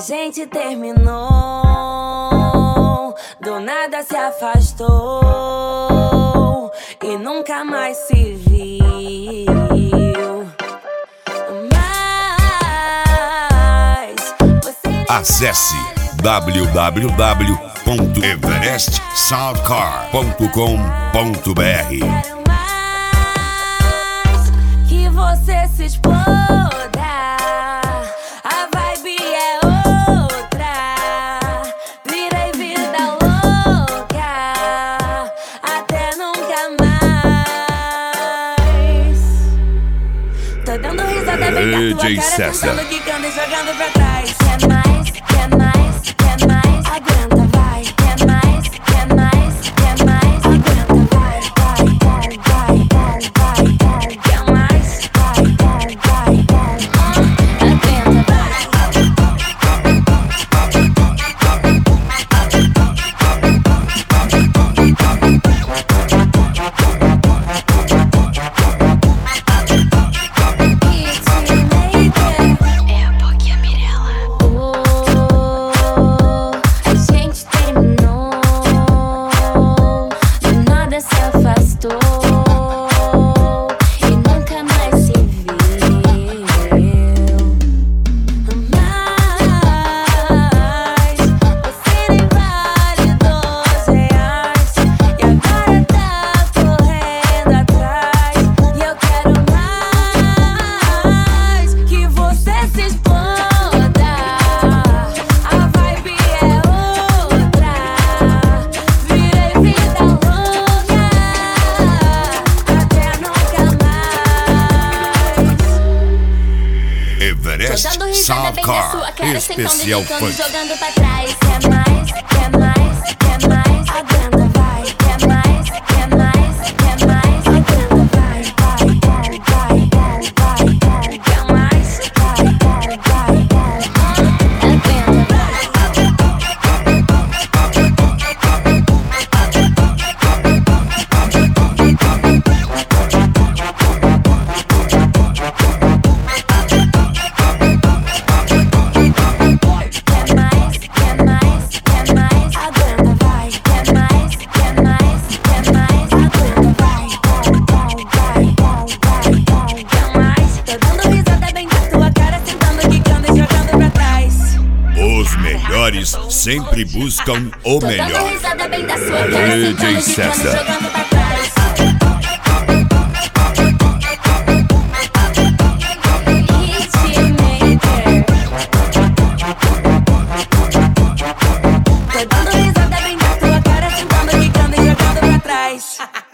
gente terminou, do nada se afastou e nunca mais se viu. Mas você acesse www.everestsoundcar.com.br. quero mais que você se exploda. A vibe é outra. Virei vida louca até nunca mais. Tô dando risada bem da tua DJ cara, César. sentando, quicando e jogando pra trás. Quer mais, quer mais, quer mais. Aguenta, vai. Quer mais, quer mais, quer mais. Aguenta, vai, vai, vai, vai, vai, vai, vai. Quer mais, vai, vai, vai, vai. Aguenta, vai. A gente terminou, do nada se afastou e nunca mais se viu. Mas você nem vale R$2 e agora tá correndo atrás. E eu quero mais que você se exploda. A vibe é outra. Virei vida louca até nunca mais. Everest Tô dando risada bem da Soundcar, sua cara, especial sentando, funk. jogando pra trás. Quer mais, quer mais, quer mais. Aguenta, vai. Quer mais, quer mais, quer mais. Aguenta, vai, vai, vai, vai, vai, vai, vai. Quer mais, vai, vai, vai, vai. Aguenta, vai. Quer mais, quer mais, quer mais. Aguenta, vai. Quer mais, quer mais, quer mais. Aguenta, vai, vai, vai, vai, vai, vai, vai. Quer mais? Tô dando risada bem da tua cara, sentando, quicando e jogando pra trás. Os melhores sempre buscam o Tô dando melhor. risada bem da sua cara, DJ sentando, quicando e César. jogando pra trás.